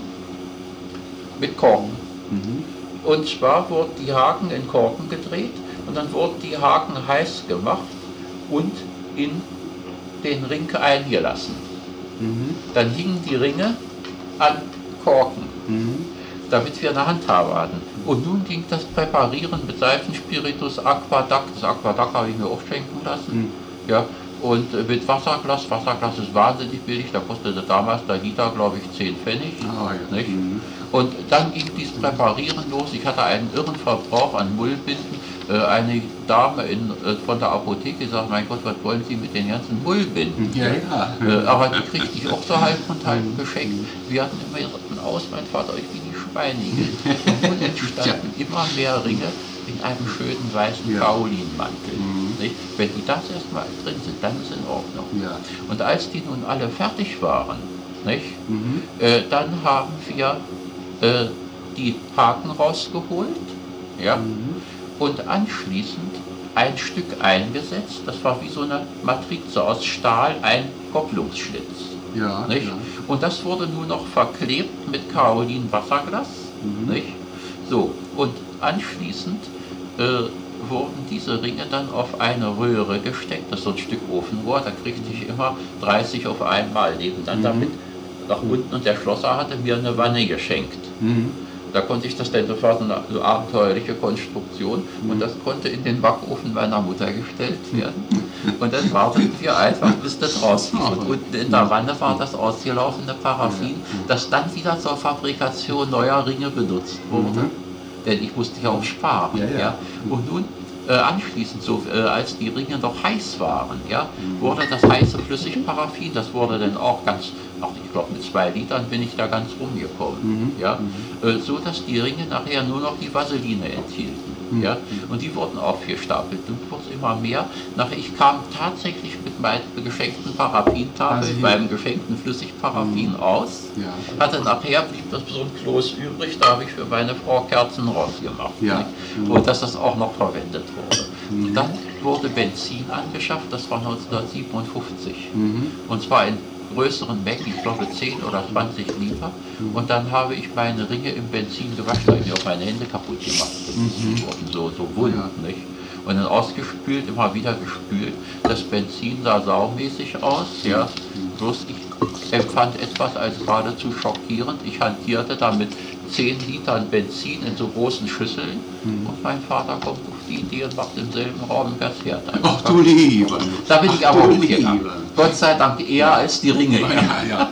mit Korken. Und zwar wurden die Haken in Korken gedreht und dann wurden die Haken heiß gemacht und in den Ring eingelassen. Dann hingen die Ringe an Korken, damit wir eine Handhabe hatten. Und nun ging das Präparieren mit Seifenspiritus Aquadac. Das Aquadac habe ich mir auch schenken lassen. Ja, und mit Wasserglas. Wasserglas ist wahnsinnig billig, da kostete damals der Liter, glaube ich, 10 Pfennig. Ah, ja. Nicht? Und dann ging dieses Präparieren los. Ich hatte einen irren Verbrauch an Mullbinden. Eine Dame von der Apotheke sagt, mein Gott, was wollen Sie mit den ganzen Mullbinden? Ja, ja. Aber die kriegte ich auch so halb und halb geschenkt. Wir hatten immer gesagt, aus, mein Vater, ich bin die Schweinige. Und nun entstanden immer mehr Ringe in einem schönen weißen Kaolinmantel. Nicht? Wenn die das erstmal drin sind, dann ist in Ordnung. Ja. Und als die nun alle fertig waren, nicht, dann haben wir die Haken rausgeholt, ja, und anschließend ein Stück eingesetzt. Das war wie so eine Matrize aus Stahl, ein Kopplungsschlitz. Ja, Nicht? ja. Und das wurde nun noch verklebt mit Kaolin-Wasserglas. Nicht? So, und anschließend wurden diese Ringe dann auf eine Röhre gesteckt. Das ist so ein Stück Ofenrohr, da kriegte ich immer 30 auf einmal nebeneinander mit nach unten und der Schlosser hatte mir eine Wanne geschenkt. Da konnte ich das dann, das war so eine so abenteuerliche Konstruktion und das konnte in den Backofen meiner Mutter gestellt werden. Und dann warteten wir einfach, bis das rauslief. Und unten in der Wanne war das ausgelaufene Paraffin, das dann wieder zur Fabrikation neuer Ringe benutzt wurde. Denn ich musste ja auch sparen. Ja, ja. Ja. Und nun anschließend, als die Ringe noch heiß waren, ja, wurde das heiße Flüssigparaffin, das wurde dann auch ganz, ich glaube mit 2 Litern bin ich da ganz rumgekommen, ja, so dass die Ringe nachher nur noch die Vaseline enthielten. Ja, und die wurden aufgestapelt und wurde immer mehr. Nachher, ich kam tatsächlich mit meinem geschenkten Paraffintafel, beim geschenkten Flüssigparaffin aus. Ja. Hatte nachher, blieb das so ein Kloß übrig, da habe ich für meine Frau Kerzen rausgemacht. Ja. Und dass das auch noch verwendet wurde. Und dann wurde Benzin angeschafft, das war 1957. Und zwar in größeren Mengen, ich glaube 10 oder 20 Liter. Und dann habe ich meine Ringe im Benzin gewaschen, weil ich mir auch meine Hände kaputt gemacht habe. So Wunden, nicht? Und dann ausgespült, immer wieder gespült. Das Benzin sah saumäßig aus, ja. Bloß ich empfand etwas als geradezu schockierend. Ich hantierte da mit 10 Litern Benzin in so großen Schüsseln und mein Vater kommt auf die Idee und macht im selben Raum das Herd. Ach du Lieber! Da bin ich aber umgegangen. Gott sei Dank eher als die Ringe. Ja.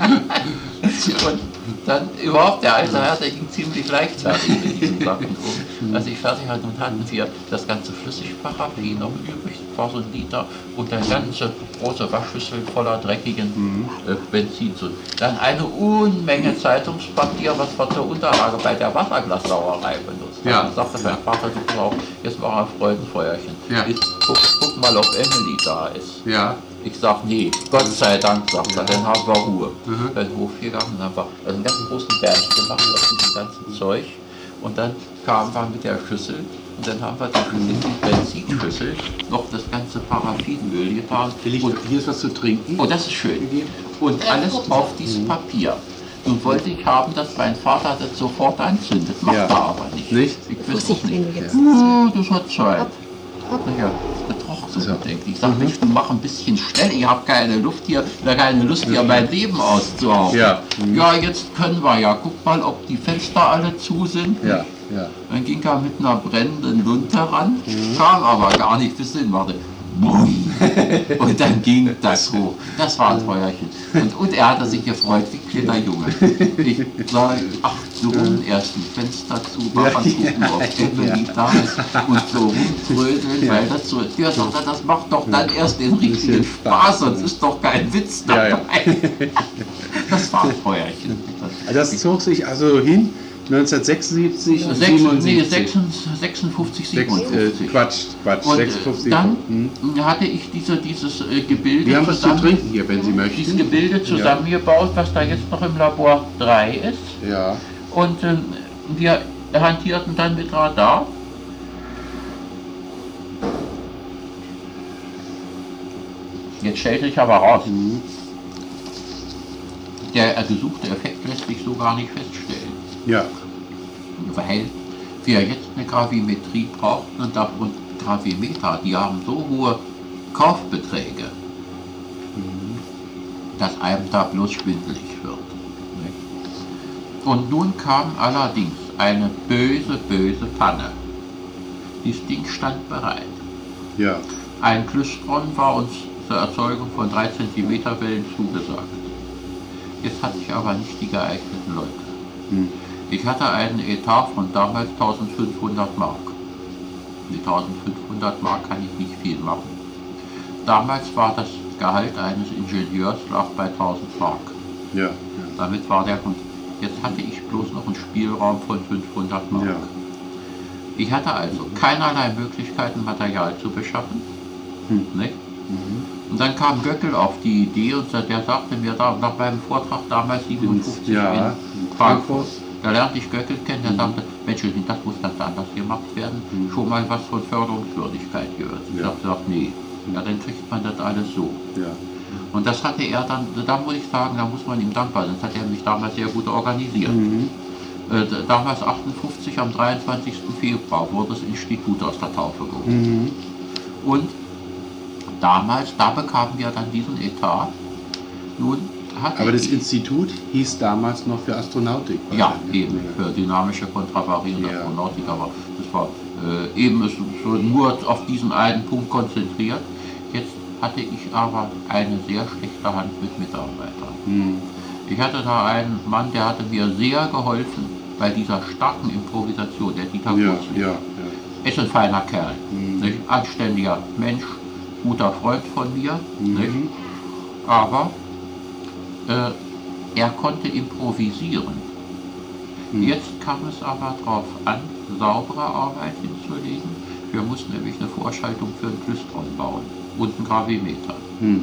Und dann überhaupt, der alte Herr, der ging ziemlich leichtfertig mit diesen Sachen um. Als ich fertig hatte, und hatten wir das ganze Flüssigparaffin noch übrig, war so ein Liter, und eine ganze große Waschschüssel voller dreckigen Benzin. Dann eine Unmenge Zeitungspapier, was wir zur Unterlage bei der Wasserglassauerei benutzt. Ja. Dann sagte mein Vater, du kannst auch jetzt mal ein Freudenfeuerchen. Ja. Guck mal, ob Emily da ist. Ja. Ich sag, nee, Gott sei Dank, sagt er, dann haben wir Ruhe. Dann hochgegangen und haben wir einen ganz großen Berg gemacht aus diesem ganzen Zeug. Und dann kamen wir mit der Schüssel und dann haben wir in die Benzinschüssel noch das ganze Paraffinöl getan. Hier ist was zu trinken. Oh, das ist schön. Und alles auf dieses Papier. Nun wollte ich haben, dass mein Vater das sofort anzündet, macht er aber nicht. Ich wüsste es nicht. Das hat Zeit. Naja, das roch so bedenklich. Ich sage, Mensch, du mach ein bisschen schnell, ich habe keine Lust hier, mein Leben auszuhauchen. Ja, jetzt können wir ja. Guck mal, ob die Fenster alle zu sind. Dann ging er mit einer brennenden Lunte ran, kam aber gar nicht bis hin, machte bumm. Und dann ging das hoch. Das war ein Feuerchen. Und er hatte sich gefreut wie ein kleiner Junge. Ich sage, ach so, erst die Fenster zu machen, gucken, ob Emily da ist und so rumtrödeln, weil das so, ja, sagt er, das macht doch dann erst den richtigen Spaß, sonst ist doch kein Witz dabei. Das war ein Feuerchen. Das zog sich also hin 1976, 56, 57. Quatsch, und 56. Dann hatte ich dieses Gebilde Wir haben was zu trinken hier, wenn Sie möchten. Dieses Gebilde zusammengebaut, was da jetzt noch im Labor 3 ist. Ja. Und wir hantierten dann mit Radar. Jetzt stellte sich aber raus, der gesuchte Effekt lässt sich so gar nicht feststellen. Ja. Weil wir jetzt eine Gravimetrie brauchten und Gravimeter, die haben so hohe Kaufbeträge, dass einem da bloß schwindelig wird. Und nun kam allerdings eine böse Panne. Dieses Ding stand bereit. Ja. Ein Klystron war uns zur Erzeugung von 3 cm Wellen zugesagt. Jetzt hatte ich aber nicht die geeigneten Leute. Ich hatte einen Etat von damals 1500 Mark. Mit 1500 Mark kann ich nicht viel machen. Damals war das Gehalt eines Ingenieurs lag bei 1000 Mark. Ja. Damit war der Grund. Jetzt hatte ich bloß noch einen Spielraum von 500 Mark. Ja. Ich hatte also keinerlei Möglichkeiten, Material zu beschaffen. Nicht? Und dann kam Göckel auf die Idee und der sagte mir da nach meinem Vortrag damals 57 in Frankfurt, da lernte ich Göckel kennen, der sagte, Mensch, das muss ganz anders gemacht werden, schon mal was von Förderungswürdigkeit gehört. Ich sagte, nee, ja, dann kriegt man das alles so. Ja. Und das hatte er dann, da muss ich sagen, da muss man ihm dankbar sein, das hat er mich damals sehr gut organisiert. Damals 58, am 23. Februar wurde das Institut aus der Taufe gehoben. Und damals, da bekamen wir dann diesen Etat. Nun aber das Institut hieß damals noch für Astronautik. Ja, eben, für dynamische kontravarierende Astronautik, aber das war eben so nur auf diesen einen Punkt konzentriert. Jetzt hatte ich aber eine sehr schlechte Hand mit Mitarbeitern. Ich hatte da einen Mann, der hatte mir sehr geholfen bei dieser starken Improvisation, der Dieter Kurzweg. ist ein feiner Kerl, nicht? Anständiger Mensch, guter Freund von mir, nicht? Aber er konnte improvisieren. Jetzt kam es aber darauf an, saubere Arbeit hinzulegen. Wir mussten nämlich eine Vorschaltung für ein Klystron bauen und einen Gravimeter.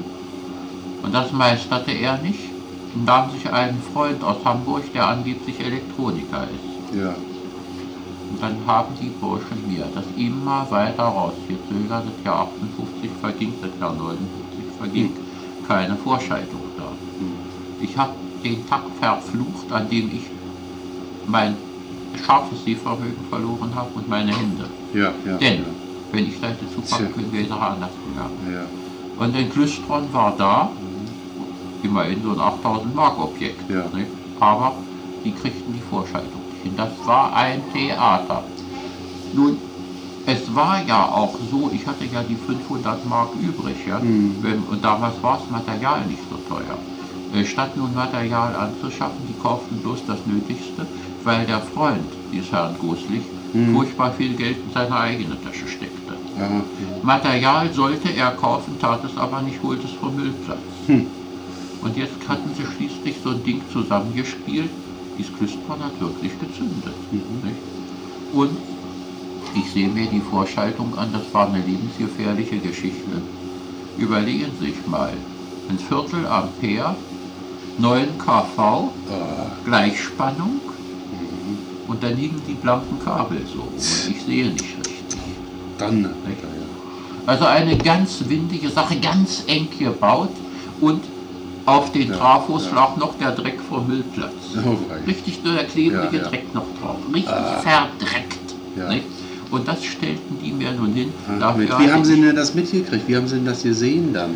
Und das meisterte er nicht und nahm sich einen Freund aus Hamburg, der angeblich Elektroniker ist. Ja. Und dann haben die Burschen mir das immer weiter rausgezögert. Das Jahr 58 verging, das Jahr 59 verging, keine Vorschaltung da. Ich habe den Tag verflucht, an dem ich mein scharfes Sehvermögen verloren habe und meine Hände. Ja, ja, Denn, ja. wenn ich da hätte zupacken können, wäre die Sache anders gegangen. Ja. Und ein Klystron war da, immerhin so ein 8000 Mark Objekt. Ja. Nicht? Aber die kriegten die Vorschaltung nicht hin. Das war ein Theater. Nun, es war ja auch so, ich hatte ja die 500 Mark übrig. Ja? Und damals war das Material nicht so teuer. Statt nun Material anzuschaffen, die kauften bloß das Nötigste, weil der Freund dieses Herrn Goslich furchtbar viel Geld in seine eigene Tasche steckte. Material sollte er kaufen, tat es aber nicht, holte es vom Müllplatz. Und jetzt hatten sie schließlich so ein Ding zusammengespielt, dieses Klystron hat wirklich gezündet. Nicht? Und ich sehe mir die Vorschaltung an, das war eine lebensgefährliche Geschichte. Überlegen Sie sich mal, ein Viertel Ampere, 9 kV, Gleichspannung und dann liegen die blanken Kabel so und ich sehe nicht richtig. Dann. Nicht? Also eine ganz windige Sache, ganz eng gebaut und auf den Trafos lag noch der Dreck vom Müllplatz. Richtig, nur der klebrige Dreck noch drauf. Richtig verdreckt. Nicht? Und das stellten die mir nun hin. Wie haben Sie denn das mitgekriegt? Wie haben Sie denn das gesehen dann?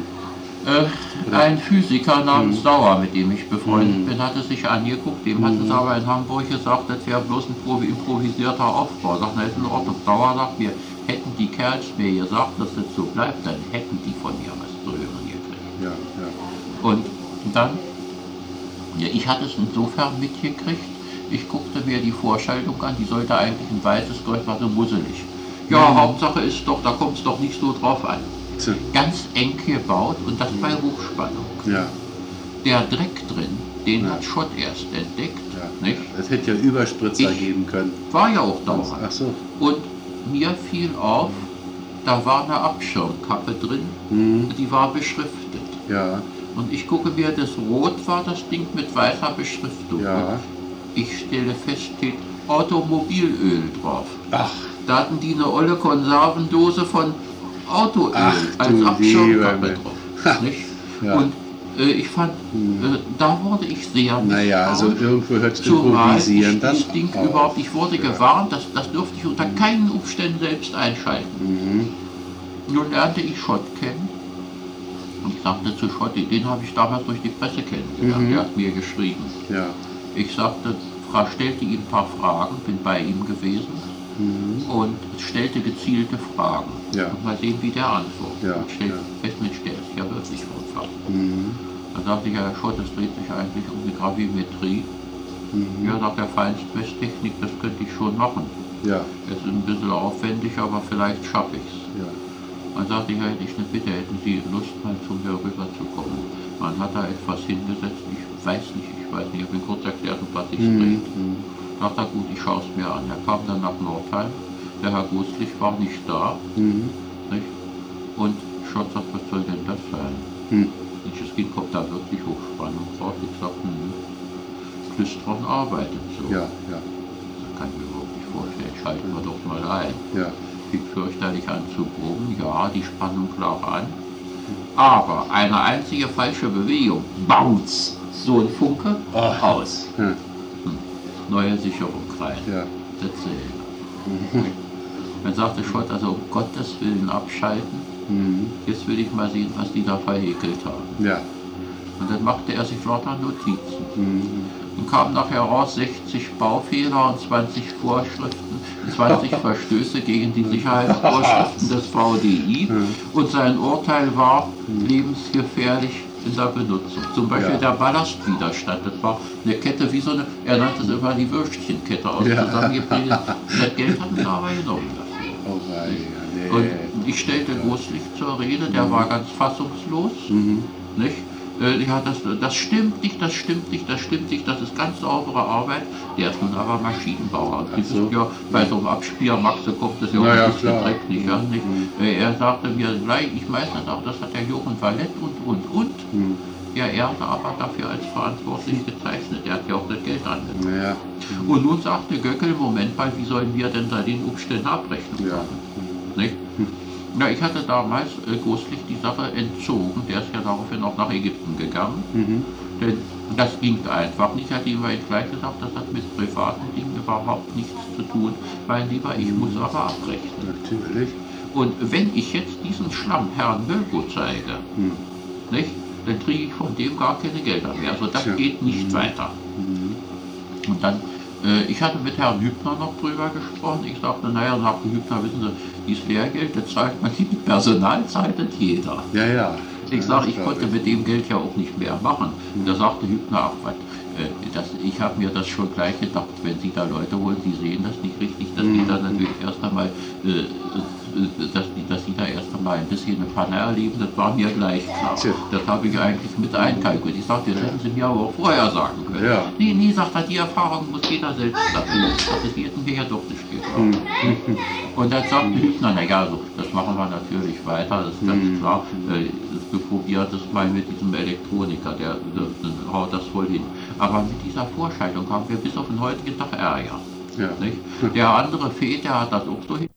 Ein Physiker namens Sauer, mit dem ich befreundet bin, hatte sich angeguckt. Dem hatten sie aber in Hamburg gesagt, das wäre bloß ein improvisierter Aufbau. Sagt, na, ist in Ordnung. Sauer sagt mir, hätten die Kerls mir gesagt, dass das so bleibt, dann hätten die von mir was zu hören gekriegt. Ja, ja. Und dann, ja, ich hatte es insofern mitgekriegt, ich guckte mir die Vorschaltung an, die sollte eigentlich ein weißes Gold, war so musselig. Ja, Hauptsache ist doch, da kommt es doch nicht so drauf an. Ganz eng gebaut und das bei Hochspannung. Ja. Der Dreck drin, den hat Schott erst entdeckt. Ja. Nicht? Es hätte ja Überspritzer geben können. War ja auch dauernd. Ach so. Und mir fiel auf, da war eine Abschirmkappe drin, die war beschriftet. Ja. Und ich gucke mir, das Rot war das Ding mit weißer Beschriftung. Ja. Ich stelle fest, steht Automobilöl drauf. Ach. Da hatten die eine olle Konservendose von Autoöl als Abschirmkappe drauf. Nicht? Ja. Und ich fand, da wurde ich sehr naja, also irgendwo hört es zumal improvisieren dann das Ding auf. überhaupt, ich wurde gewarnt, das durfte ich unter keinen Umständen selbst einschalten. Nun lernte ich Schott kennen und ich sagte zu Schott, den habe ich damals durch die Presse kennengelernt, der hat mir geschrieben. Ja. Ich sagte, stellte ihm ein paar Fragen, bin bei ihm gewesen. Und stellte gezielte Fragen. Ja. Und mal sehen, wie der antwortet. Ja. Und stellte fest, Mensch, der ist ja wirklich vom Fach. Dann sagte ich, ja, Herr Schott, das dreht sich eigentlich um die Gravimetrie. Ja, sagt der Feinstmesstechnik, das könnte ich schon machen. Ja. Das ist ein bisschen aufwendig, aber vielleicht schaffe ich es. Ja. Dann sagte ich, ja, hätte ich eine Bitte, hätten Sie Lust, mal zu mir rüber zu kommen. Man hat da etwas hingesetzt, ich weiß nicht, ich habe ihn kurz erklärt, um was ich dreht. Sagt er, gut, ich schaue es mir an. Er kam dann nach Nordheim, der Herr Goslich war nicht da. Nicht? Und Schott sagt, was soll denn das sein? Das Kind kommt da wirklich Hochspannung raus. Ich sagte, Klystron arbeitet so. Ja, ja. Das kann ich mir überhaupt nicht vorstellen. Schalten wir doch mal ein. Ja. Fing fürchterlich an zu brummen. Ja, die Spannung lag an. Aber eine einzige falsche Bewegung. Bounce! So ein Funke, aus. Ja. Neue Sicherung rein. Ja. Dasselbe. Dann sagte Schott, also um Gottes Willen abschalten. Jetzt will ich mal sehen, was die da verhäkelt haben. Ja. Und dann machte er sich lauter Notizen. Und kam nachher raus 60 Baufehler und 20 Vorschriften, 20 Verstöße gegen die Sicherheitsvorschriften des VDI. Und sein Urteil war lebensgefährlich in der Benutzung. Zum Beispiel der Ballastwiderstand. Das war eine Kette wie so eine, er nannte es immer die Würstchenkette aus zusammengebildet. Das Geld hatten sie aber genommen dafür. Oh nein, nee. Und ich stellte Goslich zur Rede, der war ganz fassungslos. Nicht? Ja, das stimmt nicht, das stimmt nicht, das stimmt nicht, das ist ganz saubere Arbeit. Der ist nun aber Maschinenbauer. Und das ist ja, bei so einem Abspiermaxe kommt das ja auch ein bisschen Dreck nicht. Ja, nicht? Er sagte mir gleich, ich weiß nicht auch, das hat der Jochen Valett und. Ja, er hat aber dafür als verantwortlich gezeichnet. Er hat ja auch das Geld angenommen. Ja. Und nun sagte Göckel, Moment mal, wie sollen wir denn da den Umständen Abrechnung machen? Nicht? Ja, ich hatte damals Goslich die Sache entzogen. Der ist ja daraufhin auch nach Ägypten gegangen. Denn das ging einfach nicht. Hat ihm gleich gesagt, das hat mit privaten Dingen überhaupt nichts zu tun. Mein Lieber, ich muss aber abrechnen. Natürlich. Und wenn ich jetzt diesen Schlamm Herrn Mölko zeige, nicht, dann kriege ich von dem gar keine Gelder mehr. Also das geht nicht weiter. Und dann, ich hatte mit Herrn Hübner noch drüber gesprochen. Ich sagte, naja, sagte Hübner, wissen Sie, dieses Lehrgeld, das zahlt man nicht mit Personal, zahlt das jeder. Ja, ja. Ich sage, ich konnte mit dem Geld ja auch nicht mehr machen. Da sagte Hübner, ach was, ich habe mir das schon gleich gedacht, wenn Sie da Leute holen, die sehen das nicht richtig, dass die da natürlich erst einmal, dass Sie da erst einmal ein bisschen eine Panne erleben, das war mir gleich klar. Das habe ich eigentlich mit einkalkuliert. Ich sagte, das hätten Sie mir aber auch vorher sagen können. Ja. Nee, sagt er, die Erfahrung muss jeder selbst machen. Das wird mir ja doch nicht gehen. Und dann sagte Hübner, naja, so, das machen wir natürlich weiter, das ist ganz klar. Du probierst es mal mit diesem Elektroniker, der haut das voll hin. Aber mit dieser Vorschaltung haben wir bis auf den heutigen Tag Ärger. Ja. Nicht? Der andere Fee, der hat das auch so hin.